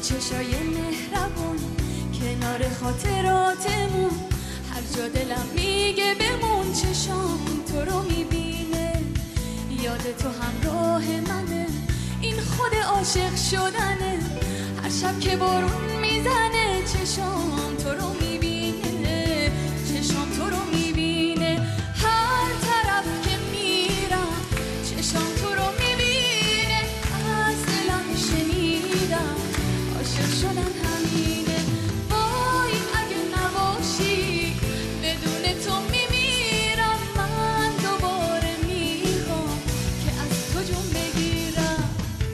چشای مهربون کنار خاطراتمون، هر جا دلم میگه بمون چشام تو رو میبینه، یاد تو همراه منه، این خود عاشق شدنه، هر شب که بارون میزنه چشام تو رو میبینه، چشام تو رو میبینه، هر طرف که میرم چشام تو رو میبینه، از دلم شنیدم عاشق شدن همینه، وای اگه نباشی بدون تو میمیرم، من دوباره میخوام که از تو جون بگیرم،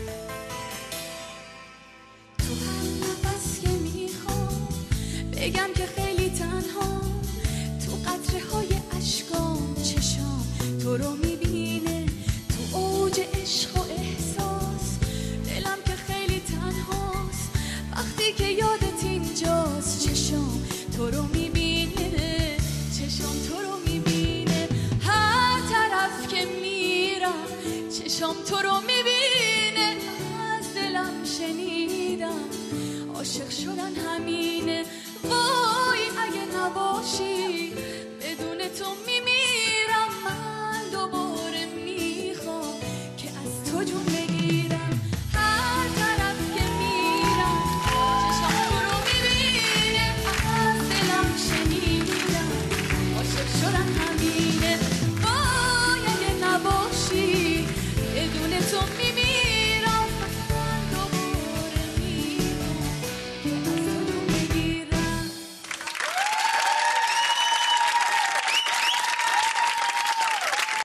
تو هر نفس که میخوام بگم که خیلی تنها، تو قطره های اشکام چشام تو رو میبینه، تو اوج عشق و احساس دلم که خیلی تنهاست، وقتی که یادت اینجاست چشام تو رو میبینه، چشام تو رو میبینه، هر طرف که میرم چشام تو رو میبینه، از دلم شنیدم عاشق شدن همینه، وای اگه نباشی بدون تو